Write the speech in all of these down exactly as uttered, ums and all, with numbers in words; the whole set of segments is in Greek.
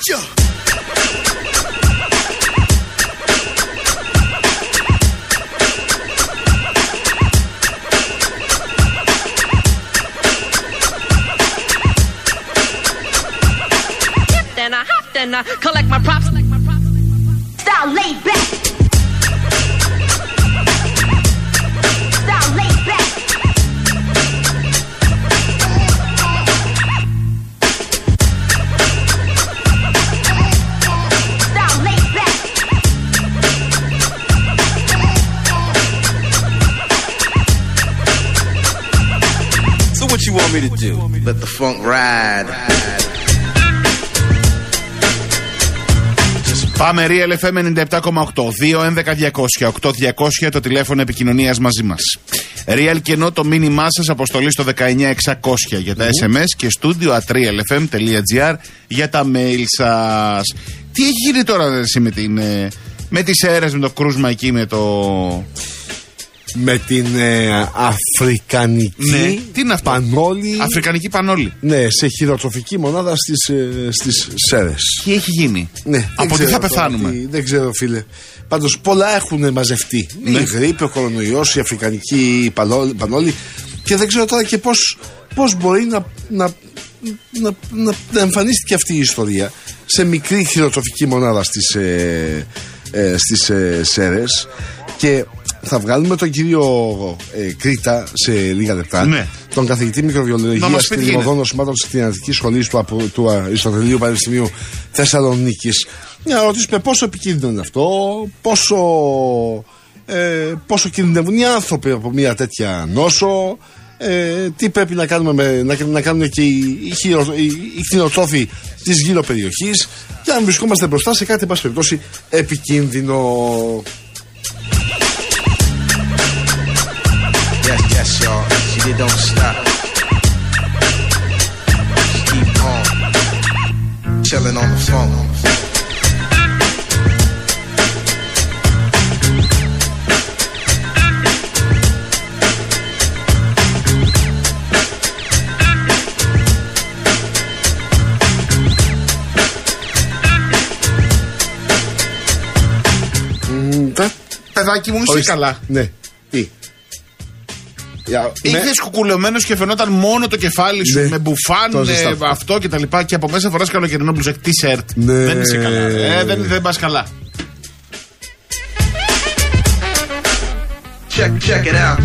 Yeah. And I hopped and I collect my props. Style laid back. Style laid back. Style laid back. So what you want me to do? Let the funk ride. Πάμε Real εφ εμ ενενήντα επτά κόμμα οκτώ, δύο έντεκα διακόσια, οκτώ διακόσια το τηλέφωνο επικοινωνίας μαζί μας. Real και ενώ το μήνυμά σας αποστολή στο δεκαεννιά εξακόσια για τα mm-hmm. ες εμ ες και studio at realfm.gr για τα mail σας. Τι έχει γίνει τώρα εσύ με, την, με τις αίρες, με το κρούσμα εκεί, με το... Με την ε, Αφρικανική ναι. Τι είναι αυτό? Πανόλη. Αφρικανική Πανόλη. Ναι, σε χειροτροφική μονάδα στις, ε, στις Σέρρες. Τι έχει γίνει? Ναι, από τι θα πεθάνουμε? Τι, δεν ξέρω φίλε. Πάντως πολλά έχουν μαζευτεί. Ναι. Η γρίπη, ο κορονοϊός, η Αφρικανική Πανόλη. Και δεν ξέρω τώρα και πώς, πώς μπορεί να, να, να, να, να εμφανίστηκε αυτή η ιστορία σε μικρή χειροτροφική μονάδα στις, ε, ε, στις ε, Σέρρες. Και θα βγάλουμε τον κύριο ε, Κρήτα σε λίγα λεπτά. Ναι. Τον καθηγητή μικροβιολογίας και δημοδών νοσημάτων της Κτηνιατρικής Σχολής του, του Αριστοτελείου Πανεπιστημίου Θεσσαλονίκης. Να ρωτήσουμε πόσο επικίνδυνο είναι αυτό, πόσο, ε, πόσο κινδυνεύουν οι άνθρωποι από μια τέτοια νόσο, ε, τι πρέπει να κάνουμε με, να, να κάνουν και οι, οι, οι, οι κτηνοτρόφοι της γύρω περιοχής, και αν βρισκόμαστε μπροστά σε κάτι, εν πάση περιπτώσει, επικίνδυνο. Yes, yes, y'all. See, they don't stop. Just keep on. Chilling on the phone. Παιδάκι μου, είσαι καλά? Ναι. Τι? Είχε κουκουλωμένο και φαινόταν μόνο το κεφάλι σου, ναι, με μπουφάν, ε, αυτό και τα λοιπά. Και από μέσα φοράς καλοκαιρινό μπλουζεκ t-shirt. Ναι. Δεν είσαι καλά. Ε, δεν, δεν πας καλά. Check, check it out.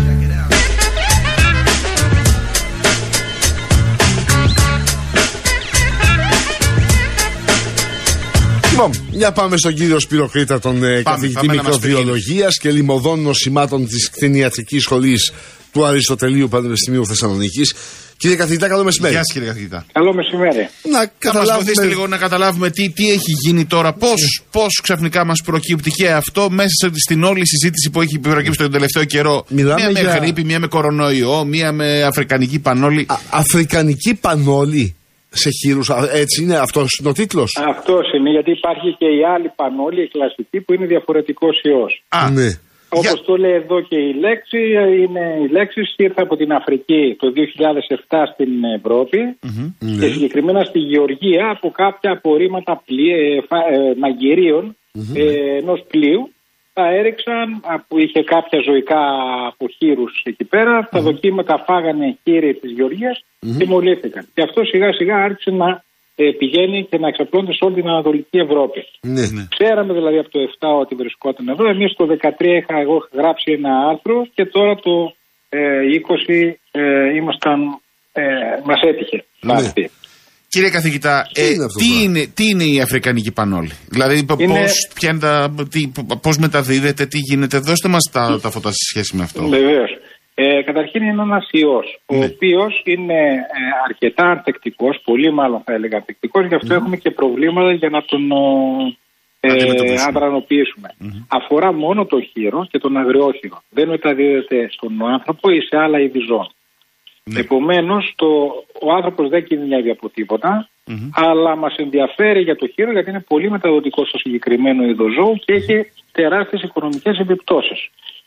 Λοιπόν, για πάμε στον κύριο Σπύρο Κρήτα, τον πάμε, καθηγητή μικροβιολογίας και λιμωδών νοσημάτων της Κτηνιατρικής Σχολής του Αριστοτελείου Πανεπιστημίου Θεσσαλονίκης. Κύριε καθηγητά, καλό μεσημέρι. Γεια σας κύριε καθηγητά. Καλό μεσημέρι. Να καταλάβουμε... μας βοηθήσετε λίγο να καταλάβουμε τι, τι έχει γίνει τώρα, πώς, πώς ξαφνικά μας προκύπτει και αυτό μέσα στην όλη συζήτηση που έχει προκύψει τον τελευταίο καιρό. Μιλάμε μία για... με γρίπη, μία με κορονοϊό, μία με Αφρικανική Πανόλη. Α, Αφρικανική Πανόλη σε χείρους, έτσι είναι, αυτός είναι ο τίτλος? Αυτός είναι, γιατί υπάρχει και η άλλη Πανόλη, η κλασική, που είναι διαφορετικός ιός. Α, ναι. Όπως για... το λέει εδώ και η λέξη, είναι η λέξη ήρθε από την Αφρική το δύο χιλιάδες επτά στην Ευρώπη, mm-hmm. και συγκεκριμένα στη Γεωργία από κάποια απορρίμματα πλοί, ε, ε, μαγειρίων mm-hmm. ε, ενός πλοίου. Τα έριξαν, που είχε κάποια ζωικά από χείρους εκεί πέρα, mm-hmm. τα δοκίματα φάγανε χείροι της Γεωργίας mm-hmm. και μολύθηκαν. Και αυτό σιγά σιγά άρχισε να ε, πηγαίνει και να εξαπλώνεται σε όλη την Ανατολική Ευρώπη. Ναι, ναι. Ξέραμε δηλαδή από το επτά ότι βρισκόταν εδώ. Εμείς το δεκατρία είχα εγώ γράψει ένα άρθρο και τώρα το ε, είκοσι ε, ήμασταν, ε, μας έτυχε. Ναι. Κύριε καθηγητά, τι, ε, είναι αυτό, τι, είναι, τι είναι η Αφρικανική Πανόλη? Δηλαδή είναι... πώς, τα, τι, πώς μεταδίδεται, τι γίνεται? Δώστε μας τα, τα φώτα σε σχέση με αυτό. Βεβαίως. Ε, καταρχήν είναι ένας ιός, ναι. ο οποίος είναι ε, αρκετά ανθεκτικός, πολύ μάλλον θα έλεγα ανθεκτικός, γι' αυτό mm. έχουμε και προβλήματα για να τον ε, αδρανοποιήσουμε. Mm-hmm. Αφορά μόνο το χείρο και τον αγριόχειρο. Δεν μεταδίδεται στον άνθρωπο ή σε άλλα είδη ζώων. Mm. Επομένως, το, ο άνθρωπος δεν κινδυνεύει από τίποτα, mm-hmm. αλλά μας ενδιαφέρει για το χείρο γιατί είναι πολύ μεταδοτικό στο συγκεκριμένο είδο ζώου και έχει τεράστιες οικονομικές επιπτώσεις.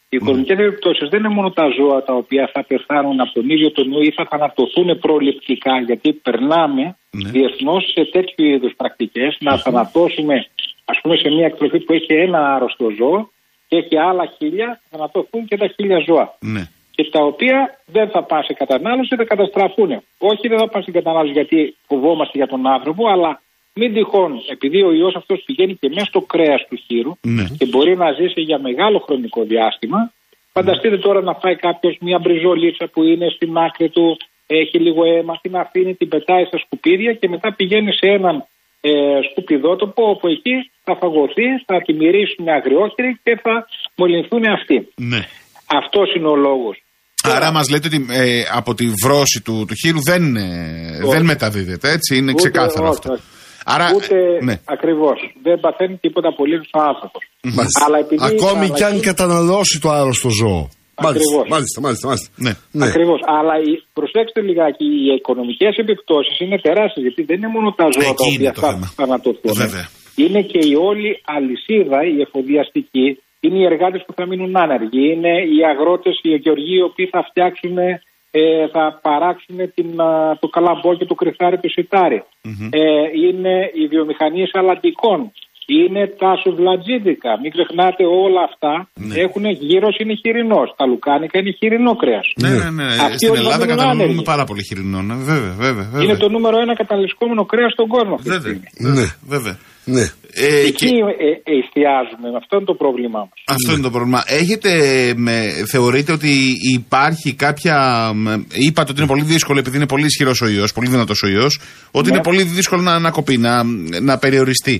Οι οικονομικές επιπτώσεις δεν είναι μόνο τα ζώα τα οποία θα πεθάνουν από τον ίδιο τον ιό ή θα θανατωθούν προληπτικά, γιατί περνάμε ναι. διεθνώς σε τέτοιου είδους πρακτικές να mm-hmm. θανατώσουμε, ας πούμε, σε μια εκτροφή που έχει ένα άρρωστο ζώο και έχει άλλα χίλια, θα θανατωθούν και τα χίλια ζώα. Ναι. Και τα οποία δεν θα πάνε σε κατανάλωση, θα καταστραφούν. Όχι, δεν θα πάνε στην κατανάλωση γιατί φοβόμαστε για τον άνθρωπο, αλλά μην τυχόν, επειδή ο ιός αυτός πηγαίνει και μέσα στο κρέας του χείρου ναι. και μπορεί να ζήσει για μεγάλο χρονικό διάστημα, φανταστείτε τώρα να φάει κάποιος μια μπριζολίτσα που είναι στην άκρη του, έχει λίγο αίμα, την αφήνει, την πετάει στα σκουπίδια και μετά πηγαίνει σε έναν ε, σκουπιδότοπο όπου εκεί θα φαγωθεί, θα τη μυρίσουν αγριόχειροι και θα μολυνθούν αυτοί. Ναι. Αυτός είναι ο λόγος. Άρα μας λέτε ότι ε, από τη βρώση του, του χείρου δεν, ε, δεν μεταδίδεται, έτσι, είναι ούτε, ξεκάθαρο όχι, αυτό. Όχι. Άρα, ούτε ναι. ακριβώς. Δεν παθαίνει τίποτα απολύτως ο άνθρωπος. Αλλά επειδή ακόμη κι αν καταναλώσει το άρρωστο ζώο. Ακριβώς. Μάλιστα, μάλιστα, μάλιστα. Ναι. Ναι. Ακριβώς. Αλλά προσέξτε λιγάκι, οι οικονομικές επιπτώσεις είναι τεράστιες, γιατί δεν είναι μόνο τα ζώα τα οποία θα θανατωθούν. Είναι και η όλη αλυσίδα, η εφοδιαστική. Είναι οι εργάτες που θα μείνουν άνεργοι, είναι οι αγρότες, οι γεωργοί οι οποίοι θα φτιάξουν, ε, θα παράξουν την, το καλαμπόκι, το κρυθάρι, το σιτάρι. Mm-hmm. Ε, είναι οι βιομηχανίες αλλαντικών, είναι τα σουβλατζίδικα. Μην ξεχνάτε όλα αυτά ναι. έχουν γύρος είναι χοιρινός, τα λουκάνικα είναι χοιρινό κρέας. Ναι, ναι, ναι. Αυτοί στην Ελλάδα καταναλώνουμε πάρα πολύ χοιρινό. Ναι. Βέβαια, βέβαια, βέβαια. Είναι το νούμερο ένα καταναλυσκόμενο κρέας στον κόσμο. Βέβαια, ναι, βέβαια. Ναι. Ε, Εκεί και... ε, ε, εστιάζουμε, αυτό είναι το πρόβλημά μας. Αυτό είναι το πρόβλημα. Έχετε, με, θεωρείτε ότι υπάρχει κάποια, είπατε ότι είναι πολύ δύσκολο επειδή είναι πολύ ισχυρός ο ιός, πολύ δυνατός ο ιός, ότι ναι. είναι πολύ δύσκολο να ανακοπεί, να, να περιοριστεί.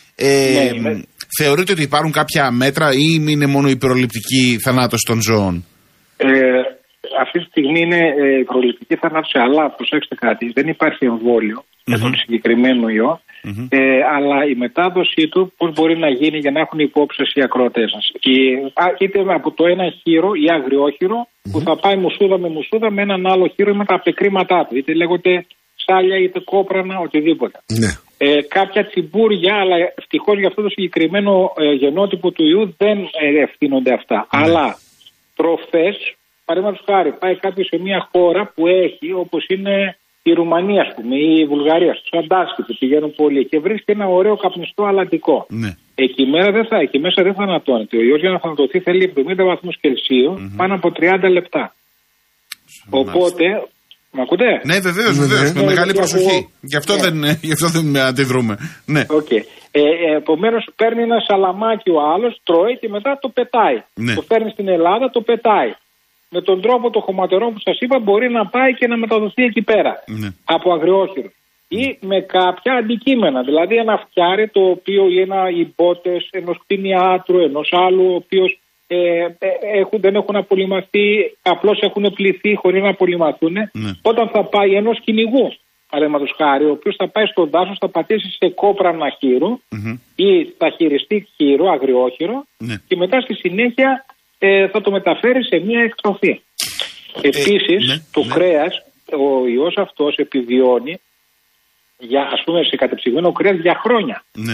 Ε, ναι, ναι. Θεωρείτε ότι υπάρχουν κάποια μέτρα ή είναι μόνο η προληπτική θανάτωση των ζώων? Ε, αυτή τη στιγμή είναι ε, η προληπτική θανάτωση, αλλά προσέξτε κάτι, δεν υπάρχει εμβόλιο mm-hmm. για τον συγκεκριμένο ιό. Mm-hmm. Ε, αλλά η μετάδοσή του πώς μπορεί να γίνει για να έχουν υπόψη οι ακροατές σας. Είτε από το ένα χείρο ή αγριόχειρο mm-hmm. που θα πάει μουσούδα με μουσούδα με έναν άλλο χείρο με τα πεκρήματά του. Είτε λέγονται σάλια είτε κόπρανα, οτιδήποτε. Mm-hmm. Ε, κάποια τσιμπούρια, αλλά ευτυχώς για αυτό το συγκεκριμένο ε, γενότυπο του ιού δεν ε, ευθύνονται αυτά. Mm-hmm. Αλλά τροφές, παραδείγματος χάρη, πάει κάποιος σε μια χώρα που έχει όπως είναι η Ρουμανία, ας πούμε, ή η Βουλγαρία, στους Αντάσκοι που πηγαίνουν πολύ και βρίσκει ένα ωραίο καπνιστό αλλαντικό. Ναι. Εκεί, μέρα δεν θα, εκεί μέσα δεν θανατώνεται. Ο ιός για να θανατωθεί θέλει εβδομήντα βαθμούς Κελσίου mm-hmm. πάνω από τριάντα λεπτά. Mm-hmm. Οπότε, μ' ακούτε? Ναι, βεβαίως, βεβαίως, με μεγάλη προσοχή. Εγώ... Γι' αυτό, yeah. δεν, γι' αυτό δεν αντιδρούμε. Ναι. Okay. Ε, ε, επομένως, παίρνει ένα σαλαμάκι ο άλλος, τρώει και μετά το πετάει. Ναι. Το φέρνει στην Ελλάδα, το πετάει. Με τον τρόπο των χωματερών που σας είπα μπορεί να πάει και να μεταδοθεί εκεί πέρα ναι. από αγριόχειρο. Ή με κάποια αντικείμενα, δηλαδή ένα φτιάρι το οποίο ή ένα υπότες ενός κτηνιάτρου, ενός άλλου, ο οποίος ε, ε, έχουν, δεν έχουν απολυμαθεί, απλώς έχουν πληθεί χωρίς να απολυμαθούν. Ναι. Όταν θα πάει ενός κυνηγού, παραδείγματος χάρη, ο οποίος θα πάει στο δάσος, θα πατήσει σε κόπρανα χείρου mm-hmm. ή θα χειριστεί χείρο, αγριόχειρο ναι. και μετά στη συνέχεια Ε, θα το μεταφέρει σε μια εκτροφή. Ε, Επίσης, ναι, το ναι. κρέας, ο ιός αυτός επιβιώνει, για, ας πούμε, σε κατεψυγμένο κρέας για χρόνια. Ναι.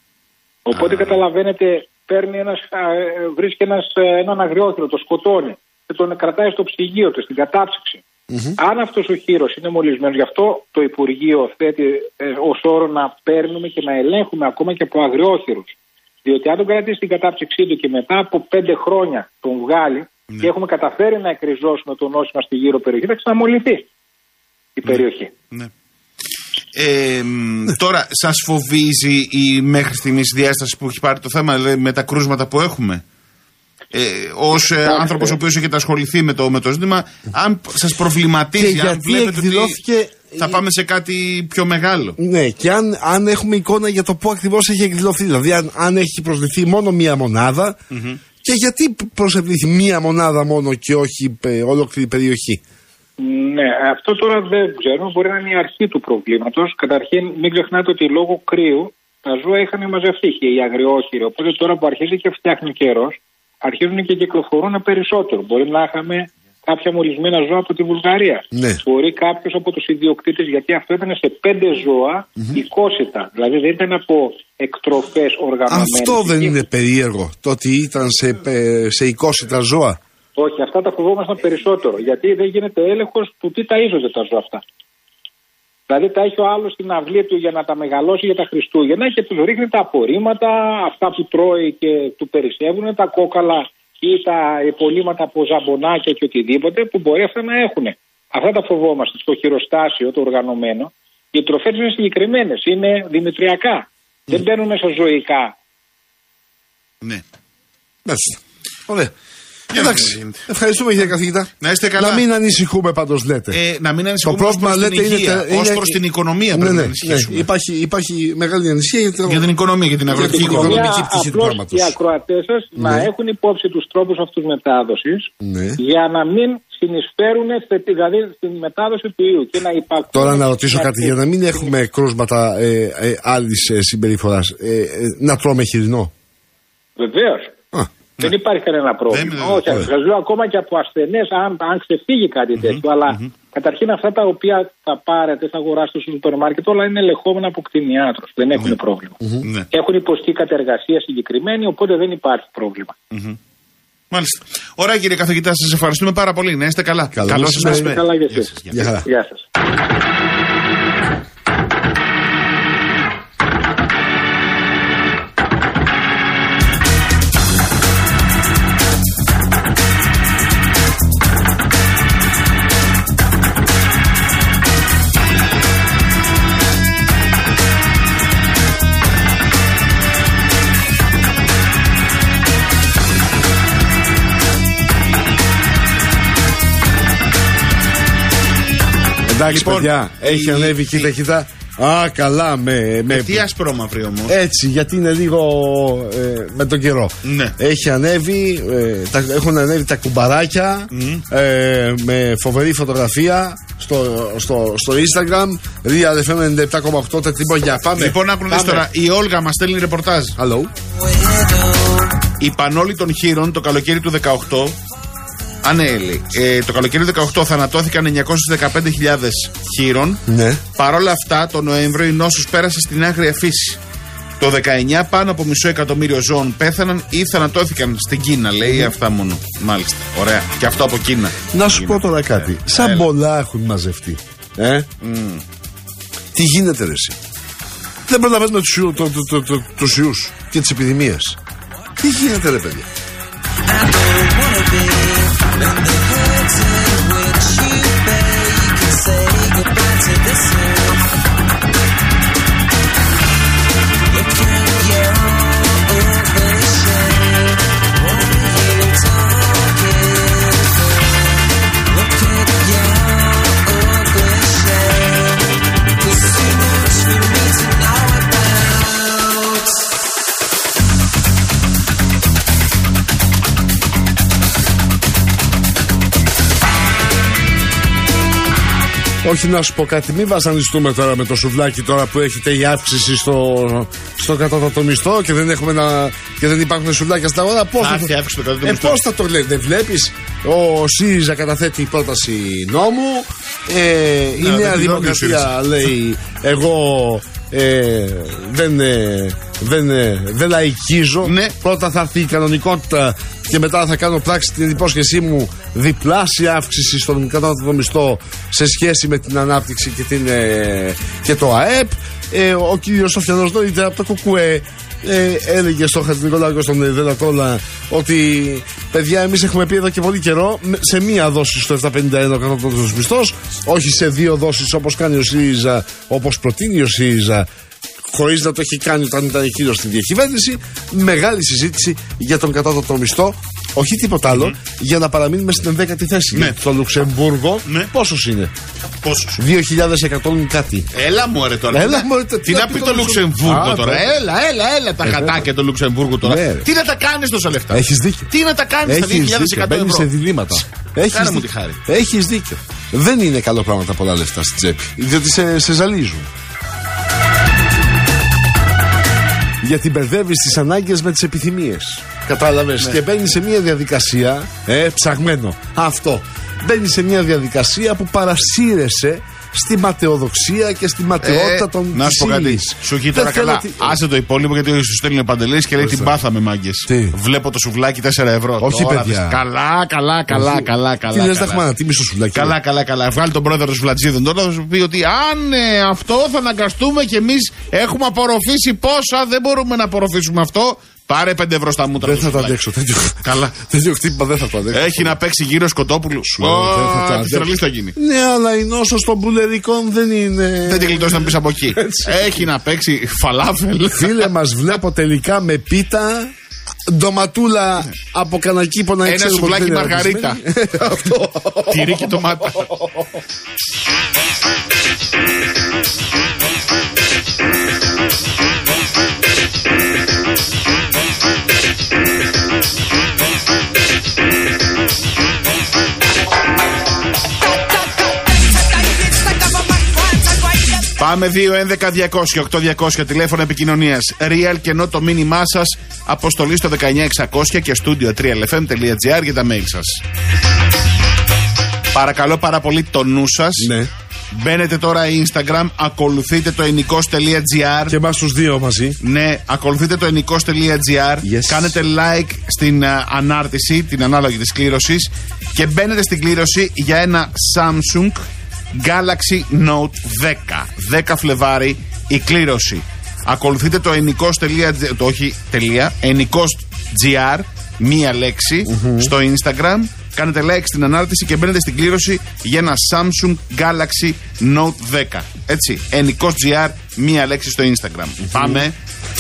Οπότε, Α. καταλαβαίνετε, παίρνει ένας, βρίσκει ένας, έναν αγριόχειρο, το σκοτώνει και τον κρατάει στο ψυγείο του, στην κατάψυξη. Mm-hmm. Αν αυτός ο χείρος είναι μολυσμένος, γι' αυτό το Υπουργείο θέτει ε, ως όρο να παίρνουμε και να ελέγχουμε ακόμα και από αγριόχειρους. Διότι αν τον κρατήσει στην κατάψυξή του και μετά από πέντε χρόνια τον βγάλει ναι. και έχουμε καταφέρει να εκριζώσουμε το νόσημα στη γύρω περιοχή, θα ξαναμολυθεί η ναι. περιοχή. Ναι. Ε, τώρα, σας φοβίζει η μέχρι στιγμής διάσταση που έχει πάρει το θέμα, δηλαδή με τα κρούσματα που έχουμε? Ε, ως ε, άνθρωπος ο οποίος έχετε ασχοληθεί με το, με το ζήτημα, αν σας προβληματίζει, και αν βλέπετε εκδηλώθηκε... ότι θα πάμε σε κάτι πιο μεγάλο. Ναι, και αν, αν έχουμε εικόνα για το πού ακριβώς έχει εκδηλωθεί. Δηλαδή, αν, αν έχει προσληφθεί μόνο μία μονάδα, mm-hmm. και γιατί προσευλήθη μία μονάδα μόνο και όχι ε, ολόκληρη περιοχή. Ναι, αυτό τώρα δεν ξέρουμε. Μπορεί να είναι η αρχή του προβλήματος. Καταρχήν, μην ξεχνάτε ότι λόγω κρύου τα ζώα είχαν μαζευτεί και οι αγριόχειροι. Οπότε τώρα που αρχίζει και φτιάχνει καιρός, αρχίζουν και κυκλοφορούν περισσότερο. Μπορεί να είχαμε κάποια μολυσμένα ζώα από τη Βουλγαρία. Ναι. Μπορεί κάποιος από τους ιδιοκτήτες, γιατί αυτό ήταν σε πέντε ζώα mm-hmm. εικόσιτα. Δηλαδή δεν ήταν από εκτροφές οργανωμένες. Αυτό δεν είναι περίεργο, το ότι ήταν σε, σε οικόσιτα ζώα? Όχι, αυτά τα φοβόμασταν περισσότερο. Γιατί δεν γίνεται έλεγχος του τι ταΐζονται τα ζώα αυτά. Δηλαδή τα έχει ο άλλος στην αυλή του για να τα μεγαλώσει για τα Χριστούγεννα και του ρίχνει τα απορρίμματα, αυτά που τρώει και του περισσεύουν, τα κόκαλα ή τα υπολείμματα από ζαμπονάκια και οτιδήποτε που μπορεί αυτά να έχουν. Αυτά τα φοβόμαστε στο χειροστάσιο, το οργανωμένο. Οι τροφές είναι συγκεκριμένες, είναι δημητριακά. Mm. Δεν μπαίνουν μέσα ζωικά. Ναι. Μάλιστα. Ωραία. Εντάξει, ευχαριστούμε κύριε καθηγητά. Να είστε καλά. Να μην ανησυχούμε πάντως λέτε. Ε, να μην ανησυχούμε. Το πρόβλημα λέτε είναι. Ως προς την οικονομία πρέπει ναι, ναι, να ανησυχήσουμε. Ναι. Υπάρχει, υπάρχει μεγάλη ανησυχία για, το... για την οικονομία, για την αγροτική οικονομική πτυχή του πράγματος. Οι ακροατές σας ναι. να έχουν υπόψη τους τρόπους αυτούς μετάδοσης ναι. για να μην συνεισφέρουν δηλαδή στην μετάδοση του ιού και να υπάρξουν. Τώρα να ρωτήσω κάτι για να μην έχουμε κρούσματα ε, ε, άλλης ε, συμπεριφοράς. Ε, ε, να τρώμε χοιρινό. Βεβαίως. Δεν υπάρχει κανένα πρόβλημα. Δεν, όχι, σας λέω ακόμα και από ασθενές, αν, αν ξεφύγει κάτι mm-hmm, τέτοιο. Αλλά mm-hmm. καταρχήν αυτά τα οποία θα πάρετε, θα αγοράσετε στο σούπερ μάρκετ, όλα είναι ελεγχόμενα από κτηνιάτρους. Δεν έχουν mm-hmm. πρόβλημα. Mm-hmm. Έχουν υποστεί κατεργασία συγκεκριμένη, οπότε δεν υπάρχει πρόβλημα. Mm-hmm. Μάλιστα. Ωραία κύριε καθηγητά, σας ευχαριστούμε πάρα πολύ. Να είστε καλά. Καλώς σας μεσημέρι. Καλά για εσείς. Γεια σας. Εντάξει, λοιπόν, παιδιά, έχει η... ανέβει, κοίτα, κοίτα. Α, καλά, με. με... Ε, τι ασπρόμαυρη όμως. Έτσι, γιατί είναι λίγο ε, με τον καιρό. Ναι. Έχει ανέβει, ε, τα, έχουν ανέβει τα κουμπαράκια mm. ε, με φοβερή φωτογραφία στο, στο, στο Instagram. Real εφ εμ ενενήντα επτά κόμμα οκτώ. Τετριμόγια. Πάμε. Λοιπόν, άκουνε τώρα. Η Όλγα μας στέλνει ρεπορτάζ. Hello. Η Πανόλη των Χείρων το καλοκαίρι του δεκαοκτώ. Α, ναι, λέει. Ε, το καλοκαίρι του δεκαοκτώ θανατώθηκαν εννιακόσιες δεκαπέντε χιλιάδες χείρων. Ναι. Παρ' όλα αυτά, τον Νοέμβριο η νόσος πέρασε στην άγρια φύση. Το δεκαεννιά πάνω από μισό εκατομμύριο ζώων πέθαναν ή θανατώθηκαν στην Κίνα, λέει. Mm. Αυτά μόνο. Μάλιστα. Ωραία. Και αυτό από Κίνα. Να σου πω τώρα κάτι. Ε, Σαν έλα. πολλά έχουν μαζευτεί. Ε? Mm. Τι γίνεται, ρε εσύ. Δεν προλαβαίνεις με τους, το, το, το, το, τους ιούς και τις επιδημίες. Τι γίνεται, ρε παιδιά. When the curtain which you bear, you can say goodbye to the sun. Look at your ugly shame. What are you talking for? Look at your ugly shame. There's too much for me to know about. Όχι να σου πω κάτι, μην βασανιστούμε τώρα με το σουβλάκι τώρα που έχετε η αύξηση στο, στο κατώτατο μισθό και δεν, έχουμε να, και δεν υπάρχουν σουβλάκια στα αγορά. Πώς θα, το, ε, πώς θα το λέει, δεν βλέπεις. Ο ΣΥΡΙΖΑ καταθέτει πρόταση νόμου. Ε, να, η Νέα Δημοκρατία λέει εγώ ε, δεν, ε, δεν, ε, δεν λαϊκίζω. Ναι. Πρώτα θα έρθει η κανονικότητα και μετά θα κάνω πράξη την υπόσχεσή μου διπλάσια αύξηση στον κατώτατο μισθό σε σχέση με την ανάπτυξη και, την, ε, και το ΑΕΠ. Ε, ο κύριος Σοφιανός νωρίτερα από το ΚΚΕ ε, έλεγε στο Χατζηνικολάου και στον Δελατόλα ότι παιδιά, εμείς έχουμε πει εδώ και πολύ καιρό σε μία δόση στο επτακόσια πενήντα ένα ο κατώτατος μισθός, όχι σε δύο δόσεις όπως κάνει ο ΣΥΡΙΖΑ, όπως προτείνει ο ΣΥΡΙΖΑ, χωρίς να το έχει κάνει όταν ήταν εκείνος στην διακυβέρνηση. Μεγάλη συζήτηση για τον κατώτατο μισθό. Όχι τίποτα άλλο, mm-hmm. για να παραμείνουμε στην ενδέκατη θέση. Ναι. Στο Λουξεμβούργο, ναι. Πόσος είναι? Πόσος? δύο χιλιάδες εκατό κάτι. Έλα μου ρε τώρα. Έλα, μωρέ, τι, τι να πει το Λουξεμβούργο τώρα. Πέρα. Έλα, έλα, έλα τα χατάκια του Λουξεμβούργου τώρα. Ναι, τι να τα κάνεις τόσα λεφτά. Έχεις δίκιο. Τι να τα κάνεις στα δύο χιλιάδες εκατό ευρώ. Μπαίνεις σε διλήμματα. Έχεις, μου τη χάρη. Έχεις δίκιο. Δεν είναι καλό πράγμα τα πολλά λεφτά στην τσέπη. Διότι σε, σε ζαλίζουν. Γιατί μπερδεύεις τις ανάγκες με τις επιθυμίες. Κατάλαβες. Ναι. Και μπαίνεις σε μια διαδικασία. Ε, ψαγμένο. Αυτό. Μπαίνεις σε μια διαδικασία που παρασύρεσαι στη ματαιοδοξία και στη ματαιότητα Ε, των να σου πω κάτι. ύλης. Σου έχει Δεν τώρα θέλω καλά. τι- Άσε το υπόλοιπο γιατί σου στέλνει ο Παντελής και λέει την πάθαμε μάγκες. Τι? Βλέπω το σουβλάκι τέσσερα ευρώ. Όχι, Τώρα παιδιά. δεις. Καλά, καλά, καλά, Όχι. καλά, καλά. Τι λες, καλά. Δαχμάνα, τι μισό σουβλάκι. Καλά, καλά, καλά. Βγάλει τον πρόεδρο του Φλατζίδων τώρα θα σου πει ότι αν ε, αυτό θα αναγκαστούμε κι εμείς έχουμε απορροφήσει πόσα, δεν μπορούμε να απορροφήσουμε αυτό. Πάρε πέντε ευρώ στα μούτρα. Δεν του θα το σουβλάκι. αντέξω. Τέτοιο, Καλά. τέτοιο χτύπημα δεν θα το αντέξω. Έχει να παίξει γύρω Σκοτόπουλου. λέω, δεν θα το Ω, αντέξω. τι τρελής θα γίνει. Ναι, αλλά η νόσος των πουλερικών δεν είναι. Δεν τη γλιτώσει να μπει από εκεί. Έχει να παίξει φαλάφελ. Φίλε, μας βλέπω τελικά με πίτα. Ντοματούλα από κανακίπο να Ένα ξέρουμε σουβλάκι ότι δεν είναι μαργαρίτα. ρατσισμένη. Αυτό. Τυρί και ντομάτα. Πάμε δύο έντεκα διακόσια οκτώ διακόσια τηλέφωνο επικοινωνίας. Real και ενώ το μήνυμά σας αποστολή στο δεκαεννιά εξακόσια και στούντιο τρία ελ εφ εμ τελεία τζι άρ για τα mail σας. Παρακαλώ πάρα πολύ το νου σας. Ναι. Μπαίνετε τώρα Instagram, ακολουθείτε το ενικός τελεία τζι άρ. Και εμάς τους δύο μαζί. Ναι, ακολουθείτε το ενικός τελεία τζι άρ. Yes. Κάνετε like στην α, ανάρτηση, την ανάλογη της κλήρωσης. Και μπαίνετε στην κλήρωση για ένα Samsung Galaxy Note δέκα. δέκα Φλεβάρι η κλήρωση. Ακολουθείτε το ενικός τελεία τζι άρ, το όχι τελεία, ενικός τζι άρ, μία λέξη, mm-hmm. στο Instagram. Κάνετε like στην ανάρτηση και μπαίνετε στην κλήρωση για ένα Samsung Galaxy Note δέκα. Έτσι, ενικός τζι άρ, μία λέξη στο Instagram. Mm-hmm. Πάμε.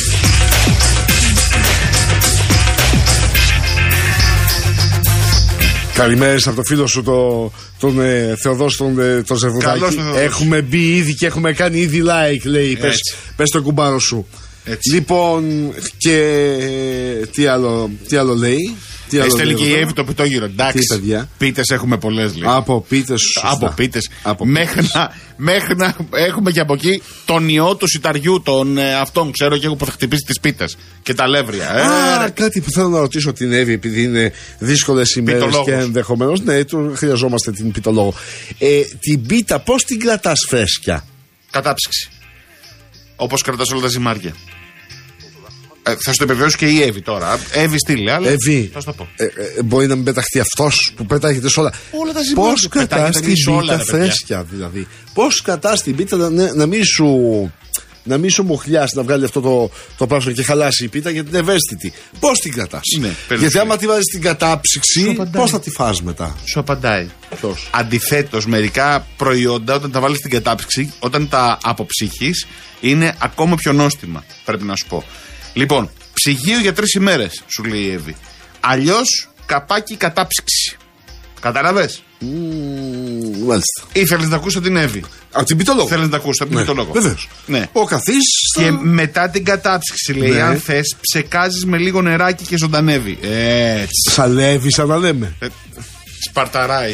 Καλημέρες από το φίλο σου το, τον ε, Θεοδόση τον, ε, τον Ζερβουδάκη. Καλώς τον Θεοδόση. Έχουμε μπει ήδη και έχουμε κάνει ήδη like, λέει. Πες, πες το κουμπάρο σου. Έτσι. Λοιπόν, και ε, τι άλλο, τι άλλο λέει. Τι άλλο Έστελνε λέει και η εδώ? Εύη το πιτόγυρο. Εντάξει. Τι, παιδιά? Πίτες έχουμε πολλές, λέει. Από πίτες. σωστά. Από πίτες. Από Μέχρι, να, μέχρι να έχουμε και από εκεί τον ιό του σιταριού, τον ε, αυτόν, ξέρω και εγώ που θα χτυπήσει τις πίτες και τα λεύρια. Ε, Α, ρε. κάτι που θέλω να ρωτήσω την Εύη, επειδή είναι δύσκολες ημέρες Πιτολόγος. και ενδεχομένως. Ναι, του χρειαζόμαστε την πιτολόγο. Ε, την πίτα, πώς την κρατάς φρέσκια? Κατάψυξη. Όπως κρατάς όλα τα ζυμάρια. Ε, θα σου το επιβεβαιώσω και η Εύη τώρα. Εύη στείλε, αλλά. Εύη, Θα σου το πω. ε, ε, μπορεί να μην πεταχτεί αυτός που πετάγεται σε όλα. Όλα τα ζυμάρια. Πώς κρατάς Πετάγεται την σε όλα, πίτα ρε παιδιά. φρέσκια, δηλαδή? Πώς κρατάς την πίτα να, να, να μην σου. Να μην σου μοχλιάσει να βγάλει αυτό το, το πράσινο και χαλάσει η πίτα γιατί είναι ευαίσθητη. Πώς την κρατάς? Ναι, παίρνεις γιατί τη- άμα τη βάζεις στην κατάψυξη, Σου απαντάει. πώς θα τη φας μετά? Σου απαντάει. Ποιος? Αντιθέτως, μερικά προϊόντα όταν τα βάλεις στην κατάψυξη, όταν τα αποψυχείς, είναι ακόμα πιο νόστιμα. Πρέπει να σου πω. Λοιπόν, ψυγείο για τρεις ημέρες, σου λέει η Εύη. Αλλιώς, καπάκι κατάψυξη. Κατάλαβες? Μμμ, μάλιστα. Ή θέλεις να ακούσει την Εύη? Από την πιτολόγο. Θέλεις να ακούσει από την Ναι, πιτολόγο? βεβαίως. Ναι. Ο καθής. Και θα- μετά την κατάψυξη, λέει, Ναι. αν θες, ψεκάζεις με λίγο νεράκι και ζωντανεύει. Έτσι. Σαλεύει, σαν να λέμε. Ε, Σπαρταράει.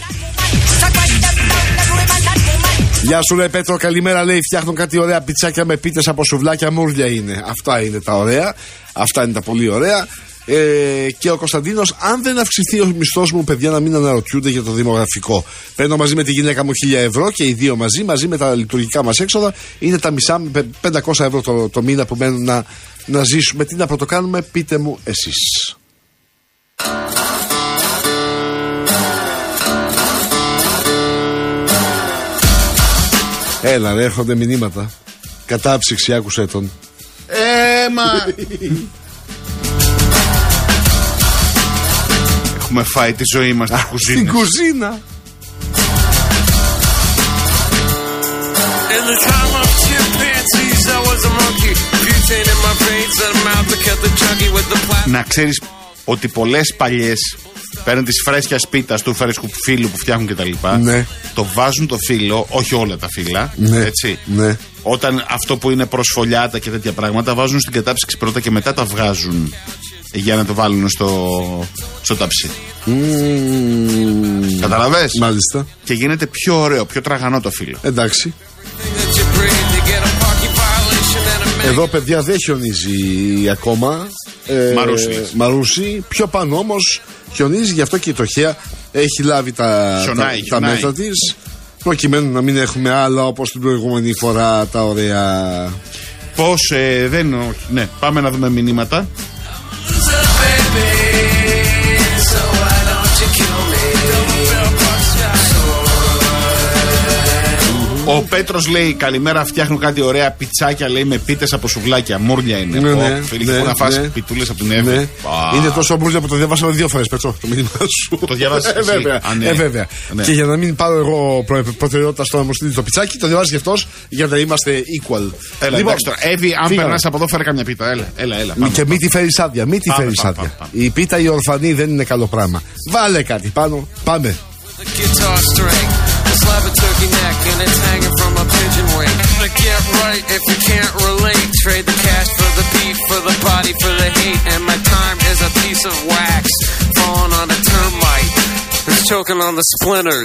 Γεια σου, ρε Πέτρο, καλημέρα. Λέει: φτιάχνω κάτι ωραία πιτσάκια με πίτες από σουβλάκια, μούρλια είναι. Αυτά είναι τα ωραία. Αυτά είναι τα πολύ ωραία. Ε, και ο Κωνσταντίνος, αν δεν αυξηθεί ο μισθός μου, παιδιά, να μην αναρωτιούνται για το δημογραφικό. Παίρνω μαζί με τη γυναίκα μου χίλια ευρώ και οι δύο μαζί, μαζί με τα λειτουργικά μας έξοδα, είναι τα μισά, πε- πεντακόσια ευρώ το, το μήνα που μένουν να, να ζήσουμε. Τι να πρωτοκάνουμε, πείτε μου εσείς. Έλα, ρε, έρχονται μηνύματα. Κατάψυξη, άκουσέ τον. Ε, μα. Έχουμε φάει τη ζωή μας στην Στην κουζίνα. κουζίνα. In the time of chimpanzees, I was a monkey. Butane in my veins, and a mouth that kept the chunky with the plastic. Να ξέρεις ότι πολλές παλιές παίρνουν τις φρέσκια σπίτας του φρέσκου φύλλου που φτιάχνουν κτλ. Ναι. Το βάζουν το φύλλο, όχι όλα τα φύλλα. Ναι. Έτσι. Ναι. Όταν αυτό που είναι προσφολιάτα και τέτοια πράγματα βάζουν στην κατάψυξη πρώτα και μετά τα βγάζουν για να το βάλουν στο, στο ταψί. Μμμ. Καταλαβες? Μάλιστα. Και γίνεται πιο ωραίο, πιο τραγανό το φύλλο. Εντάξει. That you breathe to get a parking violation and a Εδώ, παιδιά, δεν χιονίζει ακόμα. Ε, Μαρούσι, λες. Μαρούσι. Πιο πάνω όμως χιονίζει, γι' αυτό και η Τοχέα έχει λάβει τα, Χιονάει, τα, τα χιονάει. μέτρα της. Προκειμένου να μην έχουμε άλλα όπως την προηγούμενη φορά τα ωραία. Πώς ε, δεν. Ναι, πάμε να δούμε μηνύματα. Ο Πέτρος λέει: καλημέρα, φτιάχνω κάτι ωραία πιτσάκια, λέει, με πίτες από σουβλάκια. Μούρλια είναι. Ναι, oh, ναι, φίλοι, ναι, να φας ναι. πιτούλες από την Εύη. Ναι. Ah. Είναι τόσο μούρλια που το διάβασα δύο φορές, Πέτρο, το μήνυμα σου. Το διαβάσεις ε, βέβαια. Α, ναι. ε, βέβαια. Ναι. Και για να μην πάρω εγώ προ, προτεραιότητα στο να μου στείλει το πιτσάκι, το διαβάζει και αυτός για να είμαστε equal. Έλα, λοιπόν, Εύη, αν φύγαμε. περνάς από εδώ, φέρε καμιά πίτα. Έλα, έλα, έλα. Πάμε, Και πάμε. μην τη φέρεις άδεια, μην τη Πάμε, φέρεις πάμε, άδεια. πάμε, πάμε. Η πίτα η ορφανή δεν είναι καλό πράγμα. Βάλε κάτι πάνω, πάμε. Guitar string, a slab of turkey neck, and it's hanging from a pigeon wing. To get right, if you can't relate, trade the cash for the beef, for the body, for the hate, and my time is a piece of wax falling on a termite that's choking on the splinters.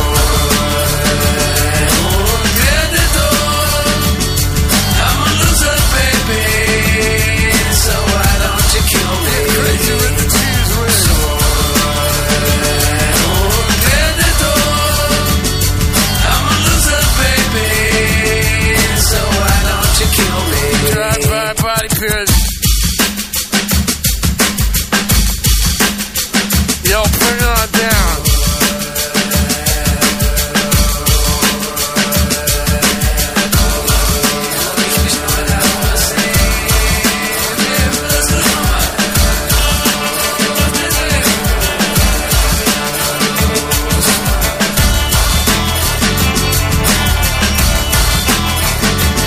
I'm a loser, baby, so why don't you kill me? Crazy with the cheese whiz. Drive-by body pierce. Yo, bring it on down.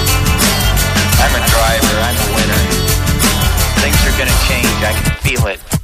I'm a driver, I'm a winner. Things are gonna change, I can feel it.